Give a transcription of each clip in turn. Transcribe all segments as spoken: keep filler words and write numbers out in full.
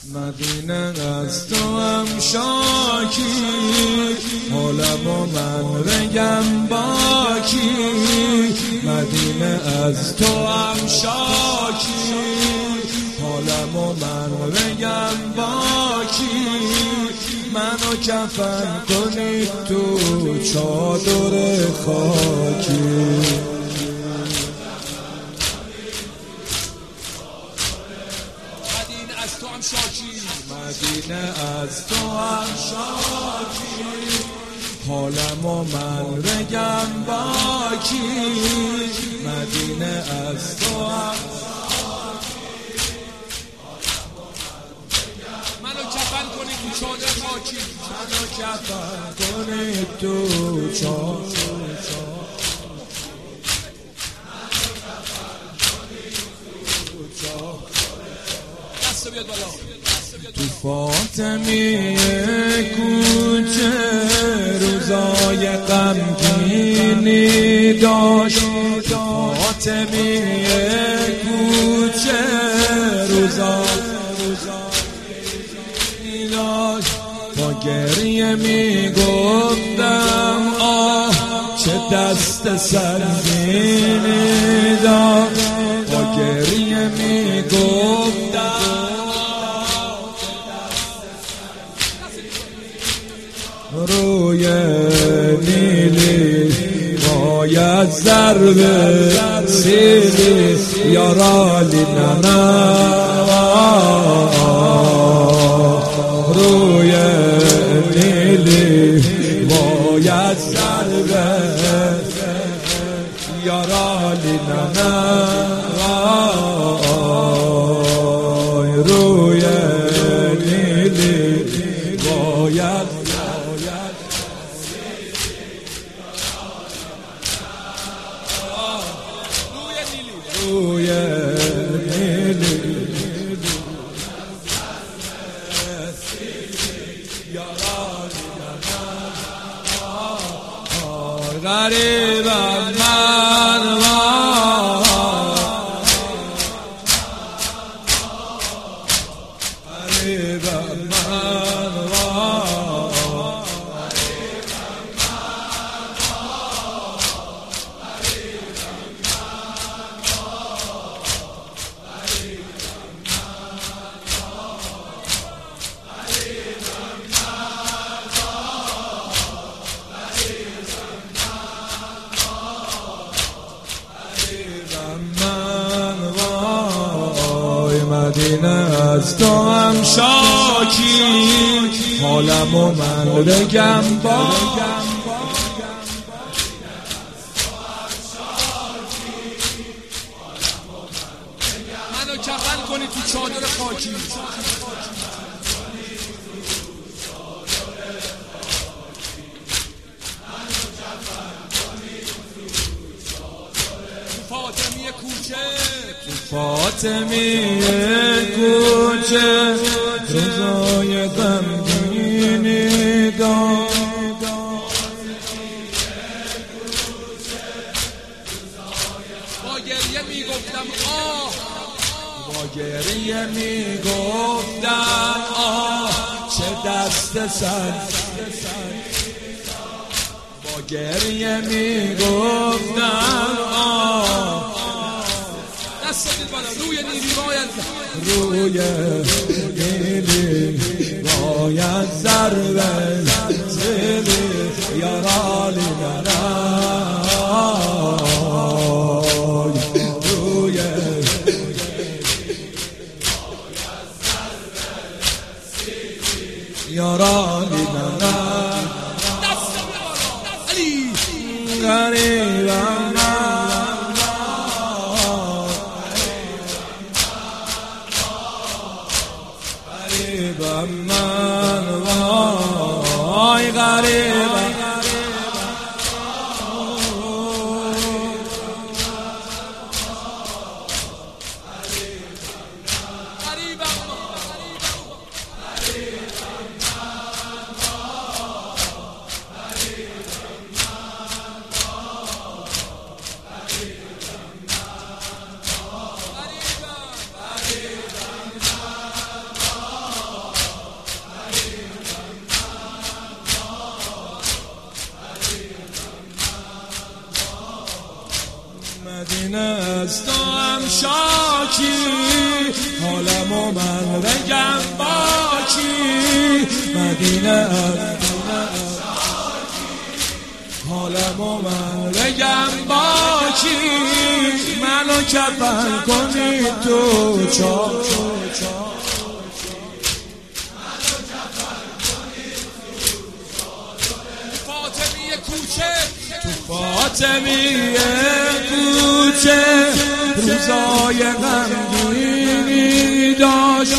مدینه از تو هم شاکی، حالم و من بگم باکی. مدینه از تو هم شاکی، حالم و من بگم باکی. منو کفن کنید تو چادر خاکی. از تو هم شاکی، مدینه از تو هم شاکی، حالم و من بگم باکی. مدینه از تو هم منو کفن کنید تو چادر خاکی. منو کفن کنید تو چادر بیاد بالا. تو فاطمی کوچه روزای غمگینی داشت. تو فاطمی کوچه روزای داشت. با گریه می گفتم آه چه دست سنگینی داشت. با گریه می گفتم روی نیلی باید ضرب سیلی یارالی ننا. روی نیلی باید ضرب یارالی ننا. روی نیلی باید روی نیلی غریبم من غریبم من مدینه از تو هم شاکی، حالم و من بگم با. منو کفن کنی تو چادر خاکی. فاطمی کوچه فاطمی کوچه روزای غمگینی داشت. با گریه میگفتم آه، با گریه میگفتم آه چه دست سنگ. با گریه میگفتم آه روی نیلی باید روی نیلی باید ضرب سیلی یارالی ننا. روی یارالی ننا. غریبم غریبم من وای غریبم. مدینه از تو هم شاکی، حالم و من بگم باکی. مدینه از حالم و من بگم باکی، منو کفن کنی تو چاک. فاطمیه کوچه تو فاطمیه کوچه روزای غمگینی داشت.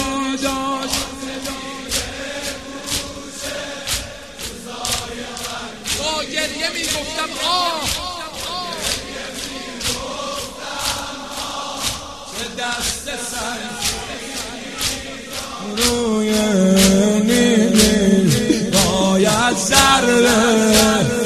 با گریه میگفتم آه، چه دست سر روی نیلی باید ذره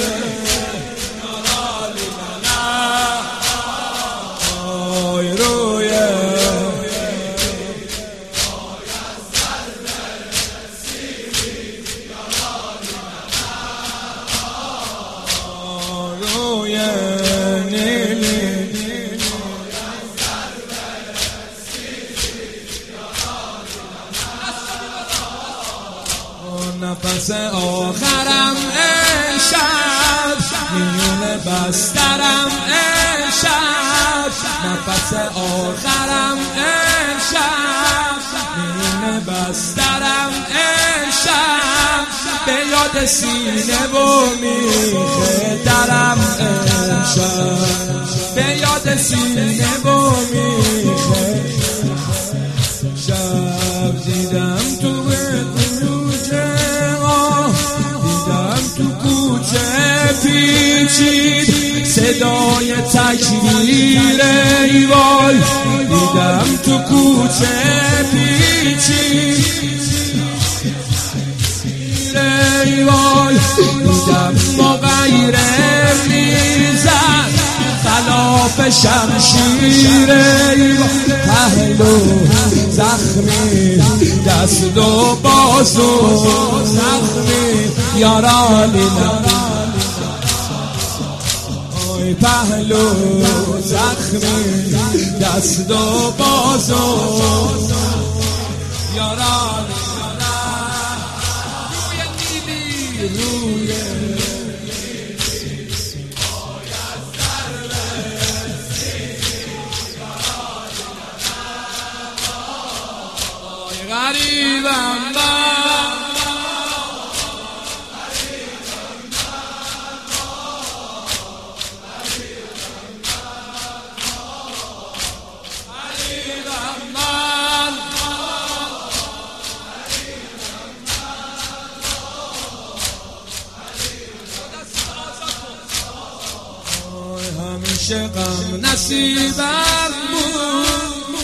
نفس آخرم امشب میونه بسترم امشب. نفس آخرم امشب میونه بسترم امشب. به یاد سینه و میخه درم امشب. به یاد سینه و میخه شب دیدم تو پیچید صدای تکبیر ای وای. دیدم تو کوچه پیچید ای وای. دیدم مغیره میزد خلاف شمشیر ای وای. پهلو زخمی دست و بازو زخمی یارالی پهلو زخمی دست و بازو یاران روی نیلی روی غریبم همیشه غم نصیبم بود.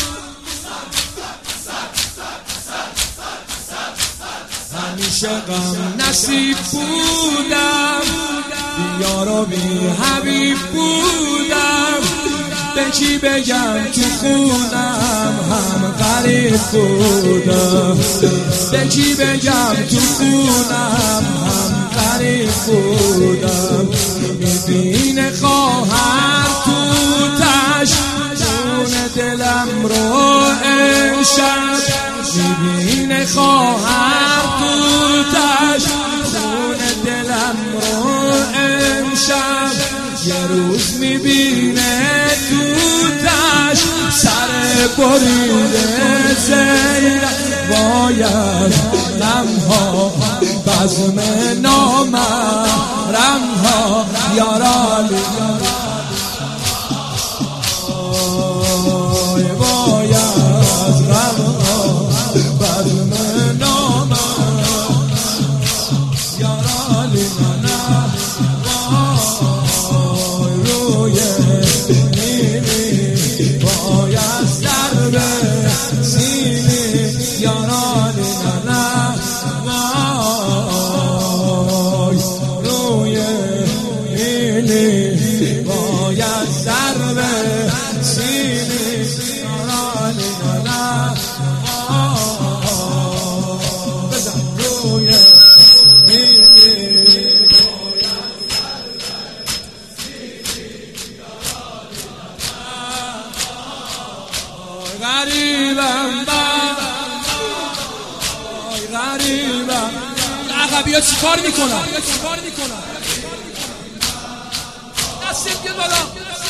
همیشه غم نصیب بودم، بی یار و بی حبیب بودم. به کی بگم تو خونم هم غریب بودم. به کی بگم تو خونم هم غریب بودم. میبینه خواهر تو تش خون دلم رو امشب. میبینه خواهر تو تش خون دلم رو امشب. یه روز میبینه تو تش سر بریده زیرم. باید غمها بزم نامحرم ها یارالی باید غمها بزم نامحرم یارالی روی نیلی باید سر به سینی یارالی نه وای. روی نیلی باید سر به سینی یارالی نه بزن. روی نیلی باید سر به سینی یارالی غریبم من، غریبم. عقبی ها چی کار میکنن؟ دستت بیاد بالا.